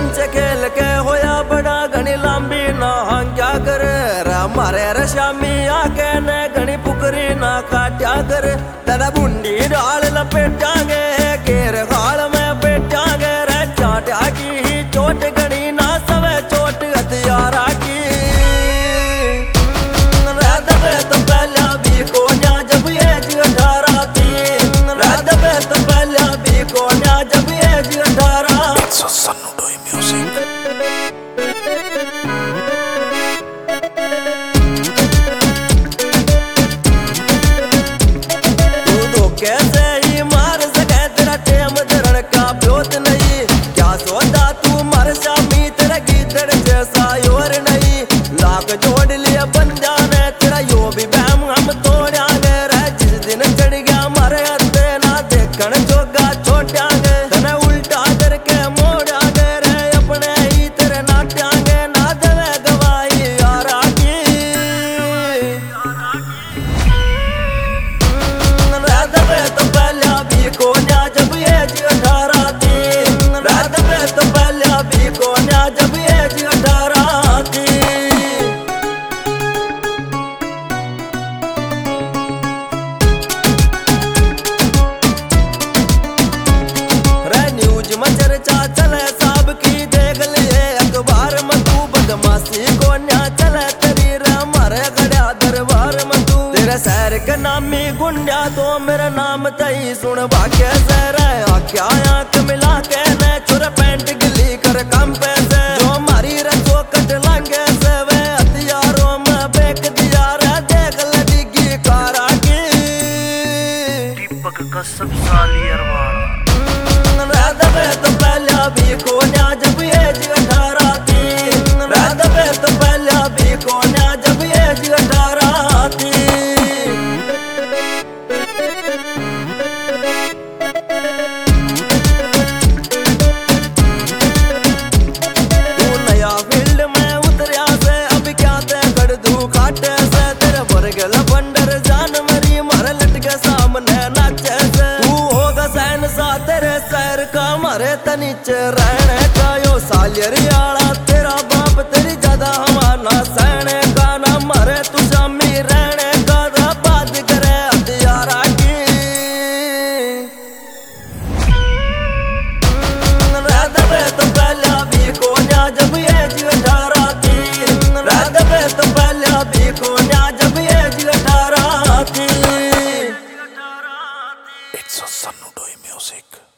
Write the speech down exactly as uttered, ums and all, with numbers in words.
कंचे खेल के होया बड़ा घनी लांबी ना क्या कर मारे रे शामी आके ने घनी पुकरी ना काट्या कर तेरा बुंडी डाल लपेटांगे घेर खाल में पेटांगे रे चाट्या की चोट घनी ना सवे चोट हथियारा की रात पे तो पहला भी कोन्या जब ये अठारह थी रात पे तो पहला भी कोन्या जब ये अठारह कैसे ही मार सके तेरा टेम धरण का ब्योत नहीं क्या सोचा तू मर शामी तेरा गीदड़ जैसा योर नहीं लाख जोड़ लिया बंदा ने तेरा यो भी बहम हम तोड़ा गए रे जिस दिन चढ़ गया मारे हत्ते ना देखण जोगा छोटा गए तने उल्टा करके मोड़ा गए रे अपने ही तेरे नाट्या गए ना देवे गवाही यारा की रात पे तो पहला भी कोन्या जब ये अठारह थी रात पे तो पहला भी कोन्या जब ये अठारह थी रे न्यूज में चर्चा चले साहब की देख लिए अखबार में तू बदमाशी कोन्या चले तेरी रे मारे गड़ा दरबार में तू तेरे शहर के नामी गुंडा तो मेरा नाम तई सुन भाग्य से रे आख्या आंख मिला के ने चुर पैंट गिली कर कम पैसे जो मारी रे चौकट लांगे से वे हथियारों में बेच दिया रे देख ले डिगी कारा की दीपक कसम साली अरवाड़ा रात पे तो पहला भी कोन्या जब ये अठारह थी रात पे तो पहला भी कोन्या जब ये अठारह थी बंडर जान मरी मारे लटके सामने नाचे से तू होगा सैन सा तेरे सैर का मारे तनीचे रहने का यो सालियरियाला तेरा बाप तेरी ज्यादा हमारा सैने का ना मारे तू शामी रहने का बात करे हथियारा की रात पे तो पहला भी कोन्या जब ये अठारह थी रात पे तो पहला भी कोन्या जब ये अठारह थी It's a Sanudoi music.